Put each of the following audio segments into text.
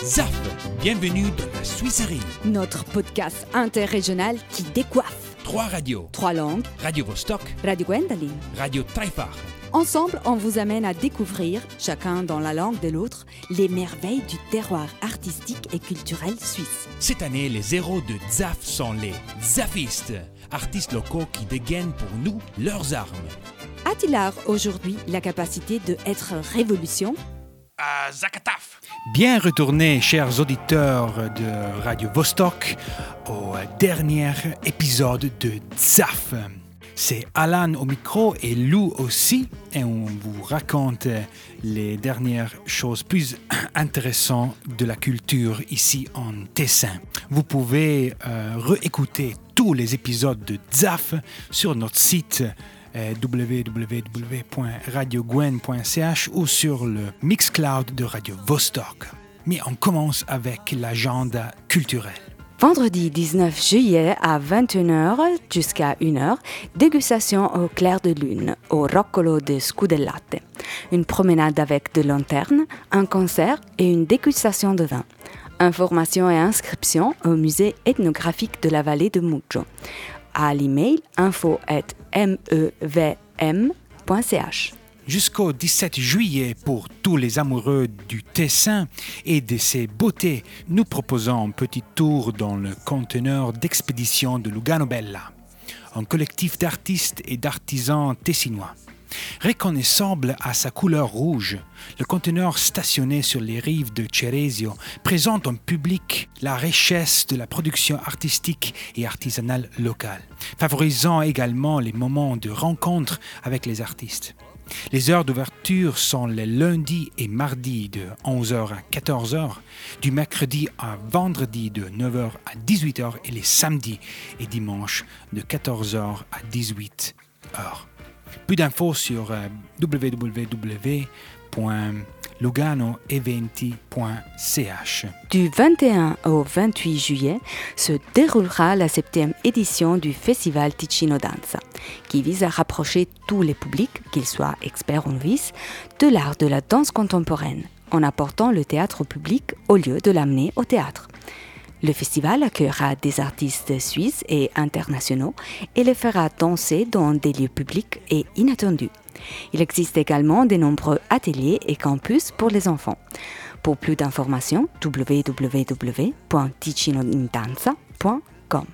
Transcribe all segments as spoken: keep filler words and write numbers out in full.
Zaf, bienvenue dans la Suisserie. Notre podcast interrégional qui décoiffe. Trois radios. Trois langues. Radio Vostok. Radio Gwendoline. Radio Taifar. Ensemble, on vous amène à découvrir, chacun dans la langue de l'autre, les merveilles du terroir artistique et culturel suisse. Cette année, les héros de Zaf sont les Zafistes, artistes locaux qui dégainent pour nous leurs armes. A-t-il art aujourd'hui la capacité de être révolution? À Zakataf. Bien retournés, chers auditeurs de Radio Vostok, au dernier épisode de Zaf. C'est Alan au micro et Lou aussi, et on vous raconte les dernières choses plus intéressantes de la culture ici en Tessin. Vous pouvez euh, réécouter tous les épisodes de Zaf sur notre site w w w point radio gwen point c h ou sur le Mixcloud de Radio Vostok. Mais on commence avec l'agenda culturel. Vendredi dix-neuf juillet à vingt et une heures jusqu'à une heure, dégustation au clair de lune au Roccolo de Scudellate. Une promenade avec de lanternes, un concert et une dégustation de vin. Informations et inscriptions au musée ethnographique de la vallée de Muggio. À l'email info arobase mevm point c h. Jusqu'au dix-sept juillet, pour tous les amoureux du Tessin et de ses beautés, nous proposons un petit tour dans le conteneur d'expédition de Lugano Bella, un collectif d'artistes et d'artisans tessinois. Reconnaissable à sa couleur rouge, le conteneur stationné sur les rives de Ceresio présente au public la richesse de la production artistique et artisanale locale, favorisant également les moments de rencontre avec les artistes. Les heures d'ouverture sont les lundis et mardis de onze heures à quatorze heures, du mercredi à vendredi de neuf heures à dix-huit heures et les samedis et dimanches de quatorze heures à dix-huit heures. Plus d'infos sur euh, w w w point lugano eventi point c h. Du vingt et un au vingt-huit juillet se déroulera la septième édition du Festival Ticino Danza, qui vise à rapprocher tous les publics, qu'ils soient experts ou novices, de l'art de la danse contemporaine, en apportant le théâtre au public au lieu de l'amener au théâtre. Le festival accueillera des artistes suisses et internationaux et les fera danser dans des lieux publics et inattendus. Il existe également de nombreux ateliers et campus pour les enfants. Pour plus d'informations, w w w point ticinodanza point com.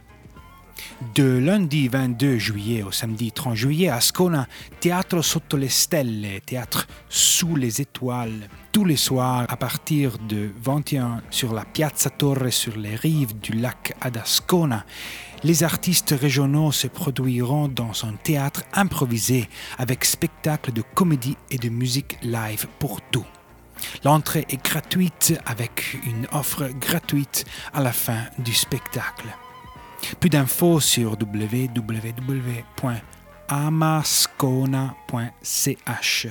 De lundi vingt-deux juillet au samedi trente juillet à Ascona, Teatro Sotto le Stelle, théâtre sous les étoiles, tous les soirs à partir de vingt et une heures sur la Piazza Torre sur les rives du lac ad Ascona. Les artistes régionaux se produiront dans un théâtre improvisé avec spectacle de comédie et de musique live pour tout. L'entrée est gratuite avec une offre gratuite à la fin du spectacle. Plus d'infos sur w w w point amascona point c h.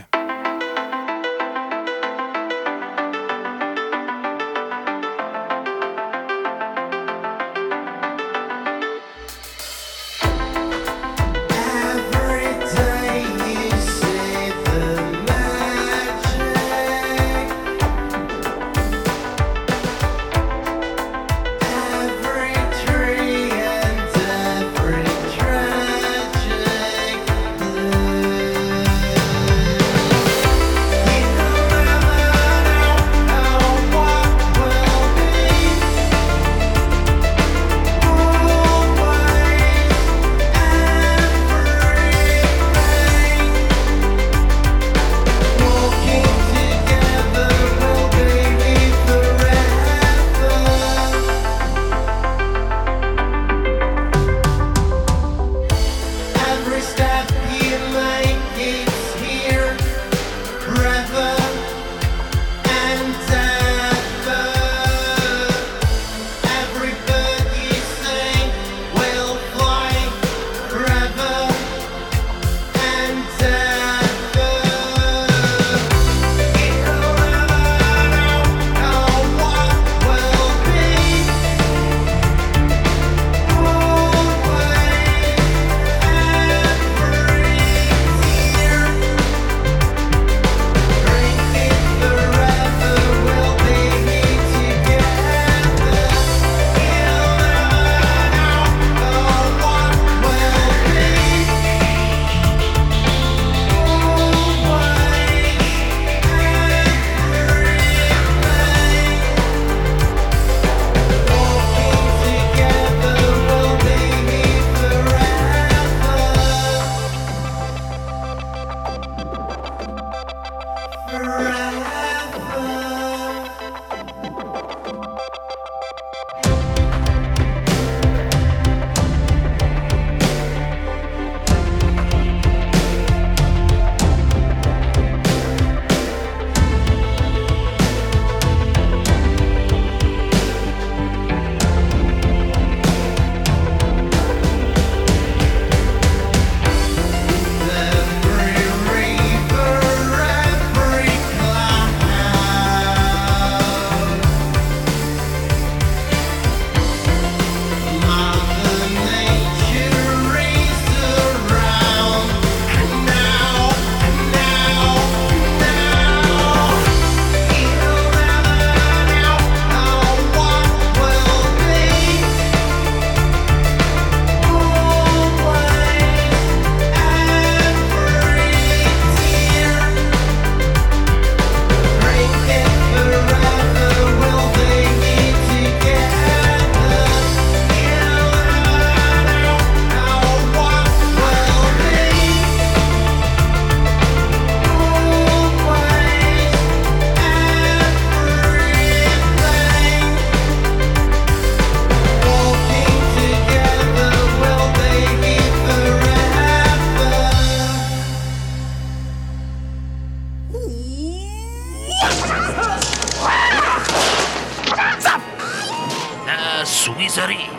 Suizerie.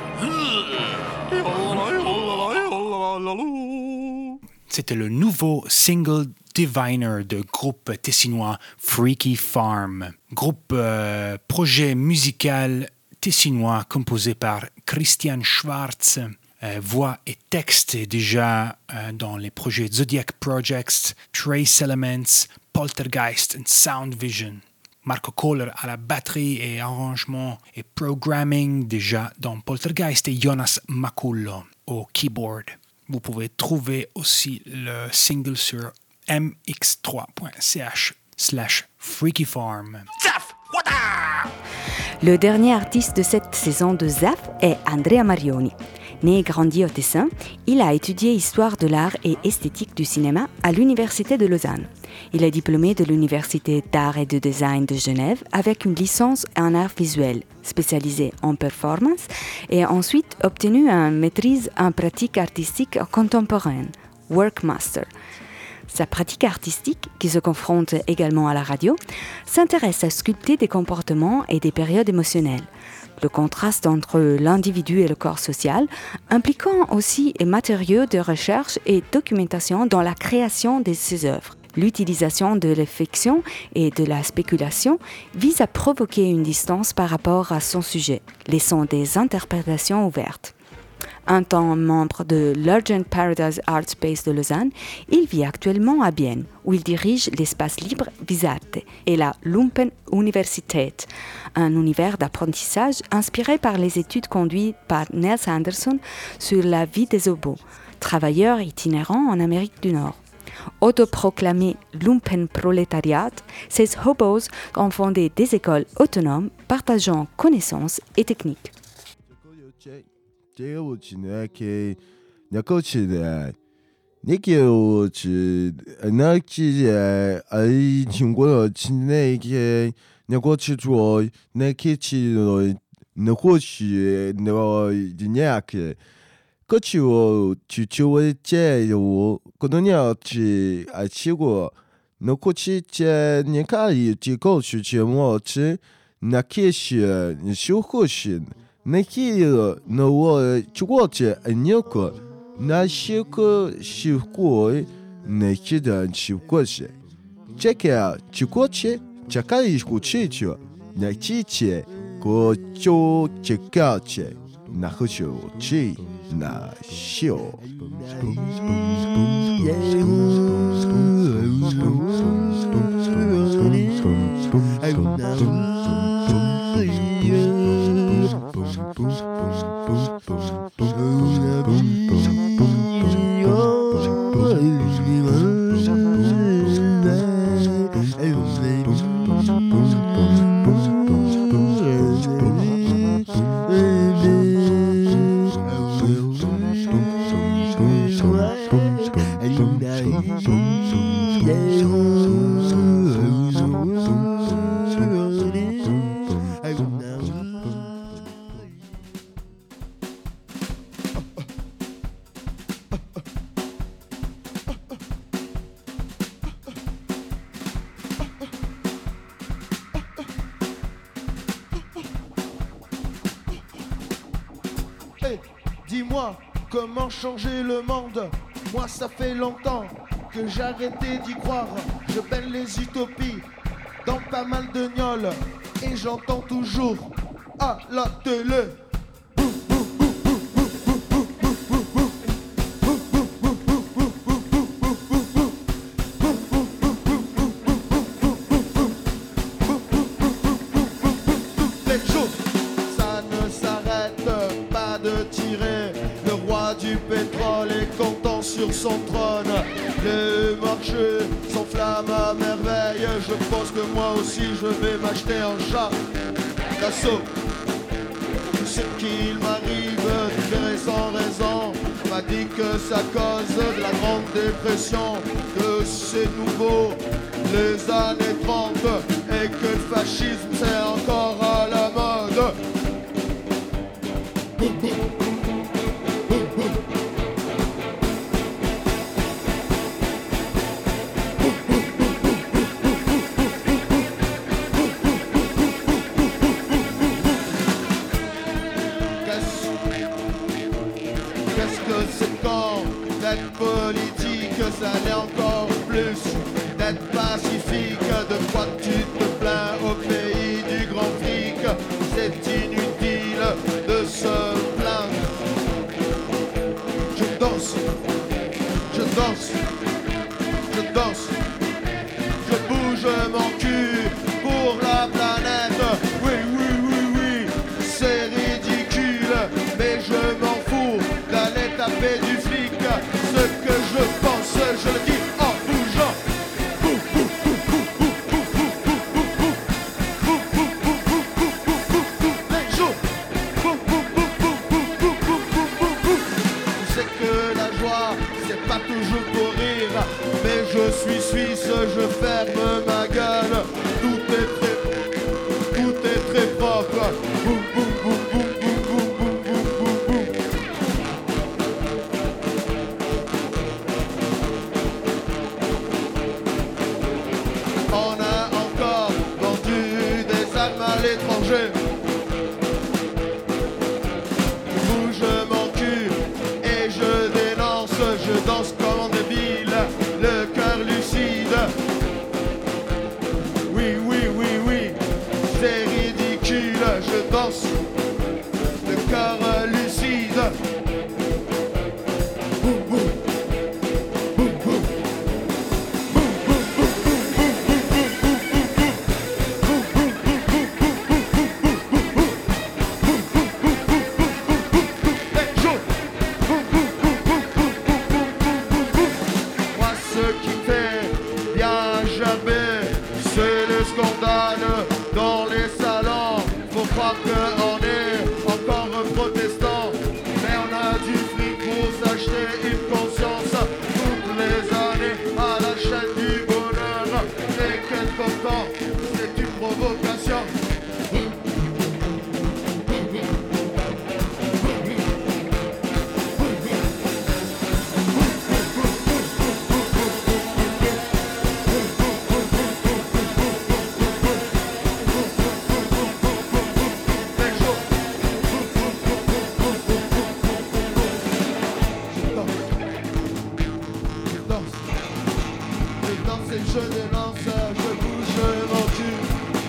C'était le nouveau single Diviner de groupe tessinois Freaky Farm. Groupe euh, projet musical tessinois composé par Christian Schwarz. Euh, voix et texte déjà euh, dans les projets Zodiac Projects, Trace Elements, Poltergeist et Sound Vision. Marco Kohler à la batterie et arrangement et programming déjà dans Poltergeist et Jonas Makullo au keyboard. Vous pouvez trouver aussi le single sur m x trois point c h slash freaky farm. Zaf! Wada! Le dernier artiste de cette saison de Zaf est Andrea Marioni. Né et grandi au Tessin, il a étudié histoire de l'art et esthétique du cinéma à l'Université de Lausanne. Il est diplômé de l'Université d'art et de design de Genève avec une licence en art visuel spécialisée en performance et a ensuite obtenu une maîtrise en pratique artistique contemporaine, Workmaster. Sa pratique artistique, qui se confronte également à la radio, s'intéresse à sculpter des comportements et des périodes émotionnelles. Le contraste entre l'individu et le corps social, impliquant aussi les matériaux de recherche et documentation dans la création de ses œuvres. L'utilisation de la fiction et de la spéculation vise à provoquer une distance par rapport à son sujet, laissant des interprétations ouvertes. Un temps membre de l'Urgent Paradise Art Space de Lausanne, il vit actuellement à Bienne, où il dirige l'espace libre Visate et la Lumpen Universität, un univers d'apprentissage inspiré par les études conduites par Nels Anderson sur la vie des hobos, travailleurs itinérants en Amérique du Nord. Autoproclamé Lumpenprolétariat, ces hobos ont fondé des écoles autonomes partageant connaissances et techniques. 过去我去就我这我可能要去爱吃过，那过去这你看有几个去去我吃，那开始你修后是，那些那我去过这你个，那些个修过，那些的修过是，这个去过去，这个一过去去，那去去过就这个去，那好就去。Na show. Dis-moi, comment changer le monde? Moi, ça fait longtemps que j'ai arrêté d'y croire. Je baigne les utopies dans pas mal de gnolles et j'entends toujours à la télé. Sur son trône, le marché s'enflamme à merveille. Je pense que moi aussi je vais m'acheter un chat d'assaut. Tout ce qu'il m'arrive de faire sans raison, on m'a dit que ça cause de la grande dépression, que c'est nouveau les années trente et que le fascisme c'est encore à la mode. m'encule pour la planète. Oui, oui, oui, oui, c'est ridicule, mais je m'en fous d'aller taper du flic. Ce que je pense, je le dis en bougeant. Les jours. Je sais que la joie, c'est pas toujours pour rire, mais je suis suisse, je ferme ma gueule. Tout est très, tout est très propre. Boum, boum, boum, boum, boum, boum, boum, boum, boum, boum. On a encore vendu des armes à l'étranger. Bouge mon cul et je dénonce, je danse comme un débile, le cœur lucide. Oui, oui, oui, oui, c'est ridicule, je danse, le cœur lucide. Boum, boum. Boum, boum. Boum, boum, boum, boum, boum, boum, boum, boum, boum. Boum, boum, boum, boum, boum, boum, boum, boum, boum. Boum, boum, boum, boum, boum, boum, boum, boum. Les jours. Boum, boum, boum, boum, boum, boum, boum, boum, boum, boum. Moi, ce qui me fait bien jamais, c'est le scandale dans les salons. Faut croire qu'on est encore protestant, mais on a du fric pour s'acheter une conscience. Toutes les années à la chaîne du bonheur, et quel content, c'est une provocation. Je dénonce, je bouge mon cul.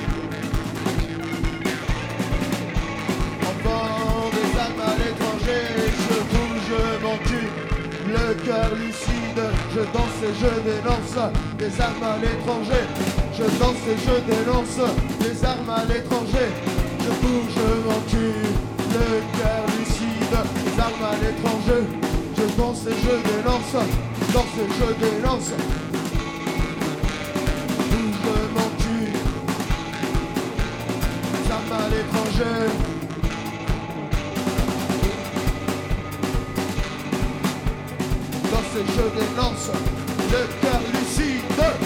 On vend des armes à l'étranger, je bouge mon cul. Le cœur lucide, je danse et je dénonce des armes à l'étranger. Je danse et je dénonce des armes à l'étranger. Je bouge mon cul. Le cœur lucide, des armes à l'étranger. Je danse et je dénonce, danse et je dénonce. Mon cul, ça à l'étranger. Dans ces jeux dénonce le cœur lucide.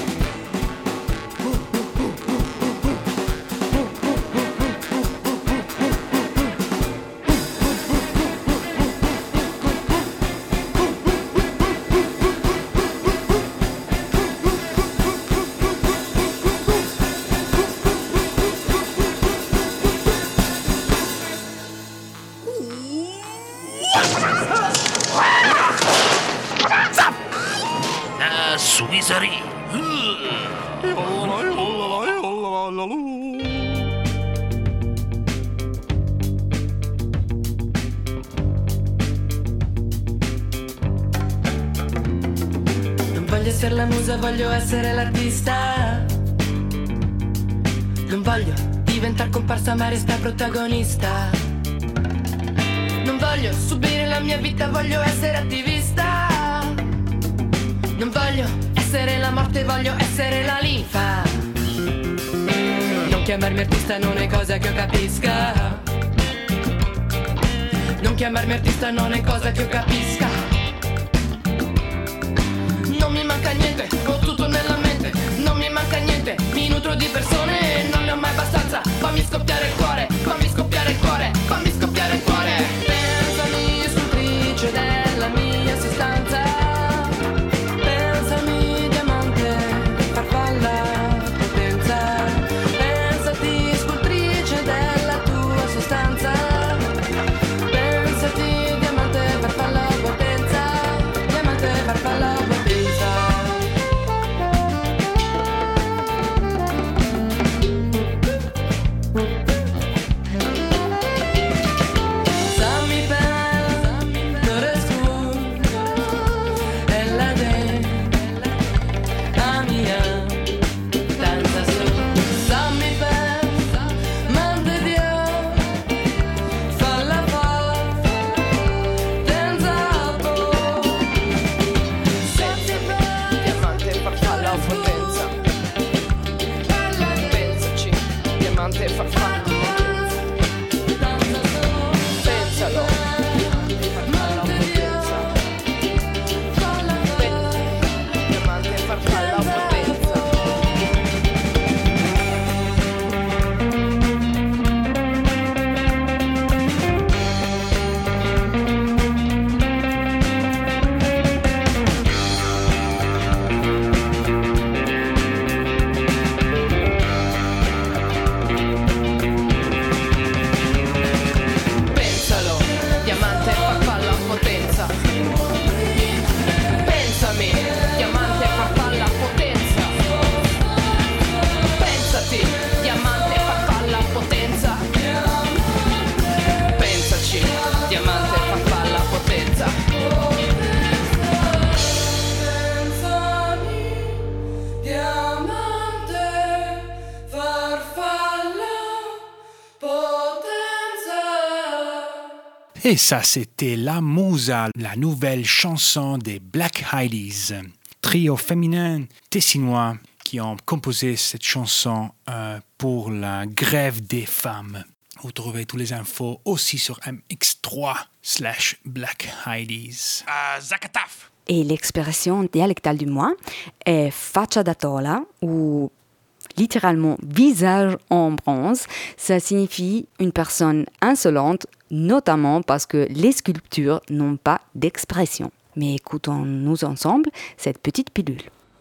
La Suisserie. Non voglio essere la musa, voglio essere l'artista. Non voglio diventare comparsa ma resta protagonista. Non voglio subire la mia vita, voglio essere attivista. Non voglio essere la morte, voglio essere la linfa. Non chiamarmi artista non è cosa che io capisca. Non chiamarmi artista non è cosa che io capisca. Non mi manca niente, ho tutto nella mente. Non mi manca niente, mi nutro di persone. Non ne ho mai abbastanza, fammi scoppiare il cuore. Fammi scoppiare il cuore, fammi scoppiare il cuore. Pensami scultrice della mia sostanza. Pensami diamante, farfalla, potenza. Pensati scultrice della tua sostanza. Pensati diamante, farfalla, potenza. Diamante, farfalla, potenza. Et ça, c'était La Musa, la nouvelle chanson des Black Hideys, trio féminin tessinois qui ont composé cette chanson euh, pour la grève des femmes. Vous trouvez toutes les infos aussi sur M X trois slash Black Hideys. Uh, Zakataf. Et l'expression dialectale du mois est faccia da tola, ou littéralement visage en bronze. Ça signifie une personne insolente, notamment parce que les sculptures n'ont pas d'expression. Mais écoutons-nous ensemble cette petite pilule.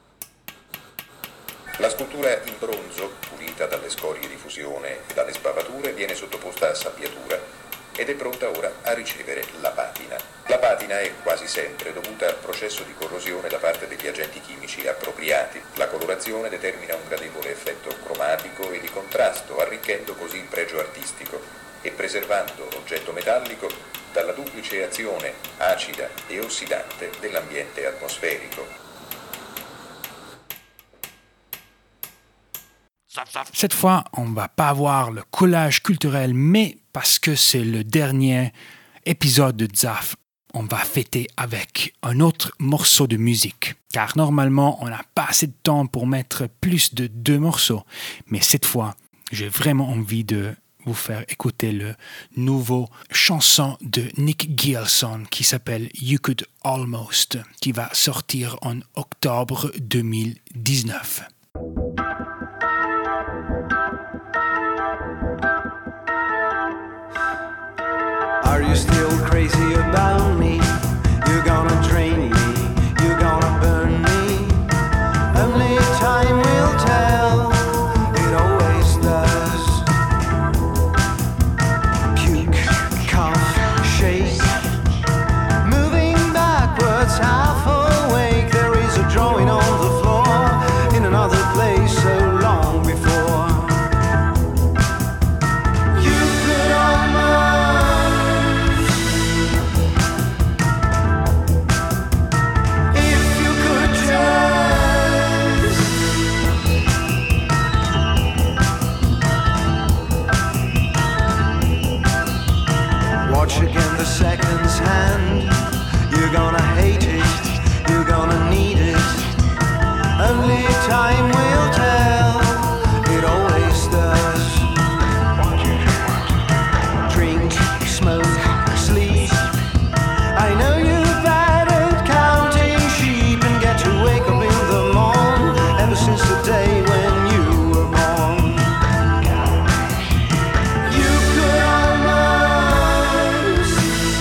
La scultura in bronzo, pulita dalle scorie di fusione e dalle sbavature, viene sottoposta a sabbiatura ed è pronta ora a ricevere la patina. La patina è quasi sempre dovuta al processo di corrosione da parte degli agenti chimici appropriati. La colorazione determina un gradevole effetto cromatico e di contrasto, arricchendo così il pregio artistico e preservando l'oggetto metallico dalla duplice azione acida e ossidante dell'ambiente atmosferico. Cette fois, on ne va pas voir le collage culturel, mais parce que c'est le dernier épisode de Zaf, on va fêter avec un autre morceau de musique. Car normalement, on n'a pas assez de temps pour mettre plus de deux morceaux. Mais cette fois, j'ai vraiment envie de vous faire écouter le nouveau chanson de Nick Gilson qui s'appelle You Could Almost, qui va sortir en octobre deux mille dix-neuf. Are you still crazy about me? You're gonna drain me, you're gonna burn me. Only time will tell, it always does. Puke, cough, shake, moving backwards, half awake. There is a drawing on the floor, in another place so long before. You could almost watch again the seconds hand. You're gonna hate it, you're gonna need it. Only time will tell, it always does. Drink, smoke, sleep. I know you're bad at counting sheep and get to wake up in the morn, ever since the day when you were born. You could almost,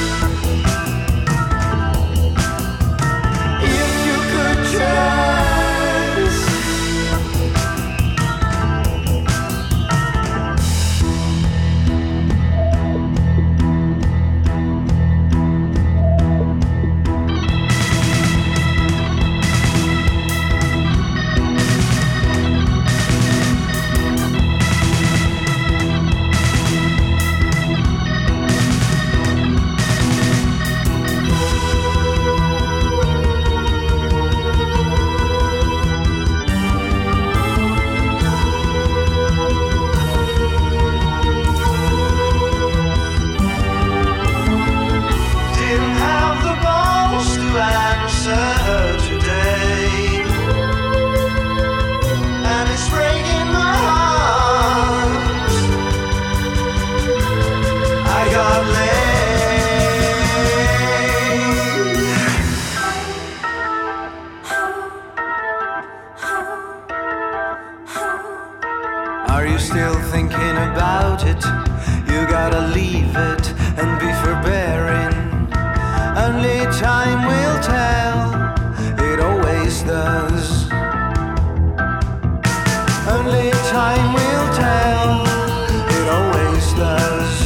if you could just. Didn't have the balls to answer her today, and it's breaking my heart. I got laid. Are you still thinking about it? You gotta leave it and be forbearing. Only time will tell, it always does. Only time will tell, it always does.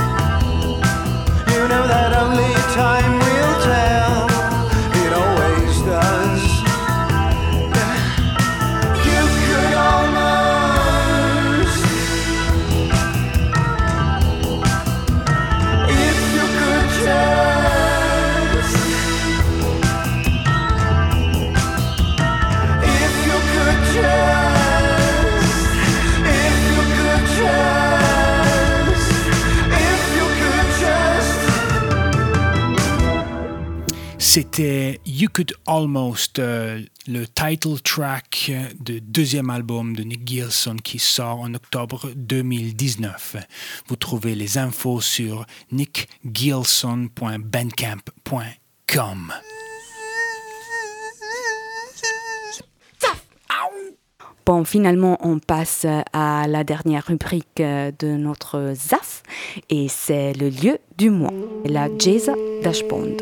You know that only time will tell, it always does. You could almost, if you could just. C'était You Could Almost, euh, le title track du deuxième album de Nick Gilson qui sort en octobre deux mille dix-neuf. Vous trouvez les infos sur nick gilson point bandcamp point com. Bon, finalement, on passe à la dernière rubrique de notre Z A F et c'est le lieu du mois, la Jeza d'Ashpond.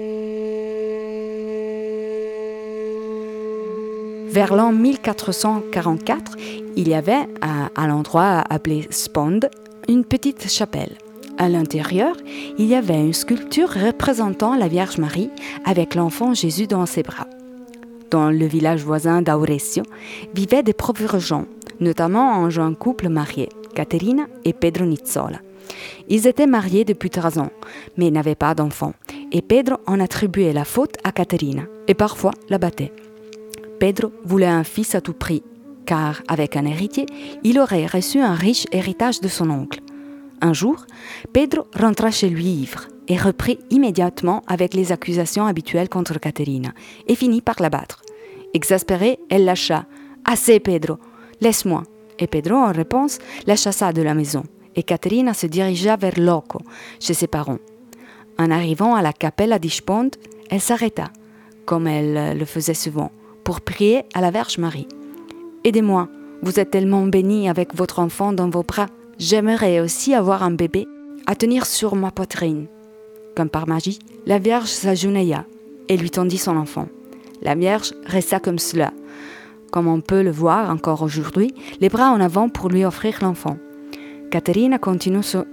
Vers l'an mille quatre cent quarante-quatre, il y avait à, à l'endroit appelé Spond une petite chapelle. À l'intérieur, il y avait une sculpture représentant la Vierge Marie avec l'enfant Jésus dans ses bras. Dans le village voisin d'Auresio, vivaient des pauvres gens, notamment un jeune couple marié, Caterina et Pedro Nizzola. Ils étaient mariés depuis trois ans, mais n'avaient pas d'enfants, et Pedro en attribuait la faute à Caterina, et parfois la battait. Pedro voulait un fils à tout prix, car avec un héritier, il aurait reçu un riche héritage de son oncle. Un jour, Pedro rentra chez lui ivre et reprit immédiatement avec les accusations habituelles contre Caterina et finit par la battre. Exaspérée, elle lâcha « Assez, Pedro, laisse-moi !» Et Pedro, en réponse, la chassa de la maison et Caterina se dirigea vers Loco, chez ses parents. En arrivant à la Cappella di Spond, elle s'arrêta, comme elle le faisait souvent, pour prier à la Vierge Marie. « Aidez-moi, vous êtes tellement bénie avec votre enfant dans vos bras. J'aimerais aussi avoir un bébé à tenir sur ma poitrine. » Comme par magie, la Vierge s'agenouilla et lui tendit son enfant. La Vierge resta comme cela, comme on peut le voir encore aujourd'hui, les bras en avant pour lui offrir l'enfant. Caterina continua, son...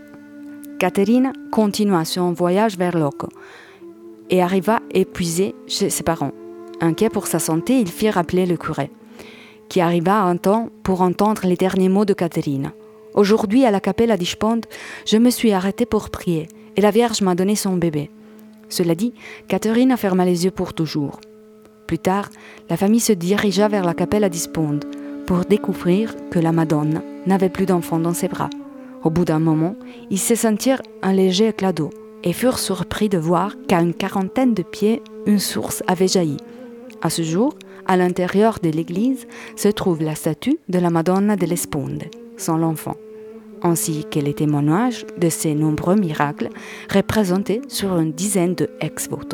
Caterina continua son voyage vers Loco et arriva épuisée chez ses parents. Inquiet pour sa santé, il fit rappeler le curé, qui arriva en temps pour entendre les derniers mots de Caterina. « Aujourd'hui, à la Cappella di Spond, je me suis arrêtée pour prier, et la Vierge m'a donné son bébé. » Cela dit, Caterina ferma les yeux pour toujours. Plus tard, la famille se dirigea vers la Cappella di Spond pour découvrir que la Madonna n'avait plus d'enfant dans ses bras. Au bout d'un moment, ils se sentirent un léger éclat d'eau et furent surpris de voir qu'à une quarantaine de pieds, une source avait jailli. À ce jour, à l'intérieur de l'église se trouve la statue de la Madonna delle Sponde, sans l'enfant, ainsi que les témoignages de ses nombreux miracles représentés sur une dizaine de ex-voto.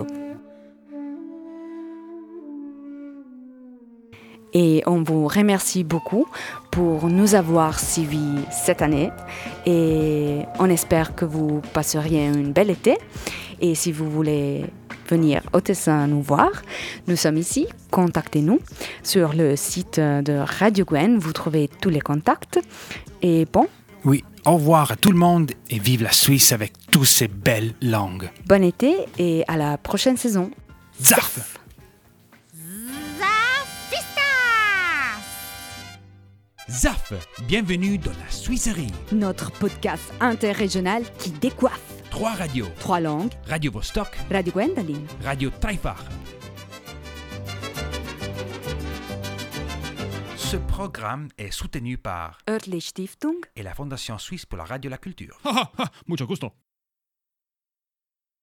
Et on vous remercie beaucoup pour nous avoir suivis cette année et on espère que vous passeriez un bel été. Et si vous voulez venir au Tessin nous voir, nous sommes ici, contactez-nous sur le site de Radio Gwen, vous trouvez tous les contacts. Et bon. Oui, au revoir à tout le monde et vive la Suisse avec toutes ces belles langues. Bon été et à la prochaine saison. Zaf! Zaf, bienvenue dans la Suisserie. Notre podcast interrégional qui décoiffe. Trois radios. Trois langues. Radio Vostok. Radio Gwendoline. Radio Dreifach. Ce programme est soutenu par Örtlich Stiftung et la Fondation Suisse pour la Radio et la Culture. Ha ha ha, mucho gusto.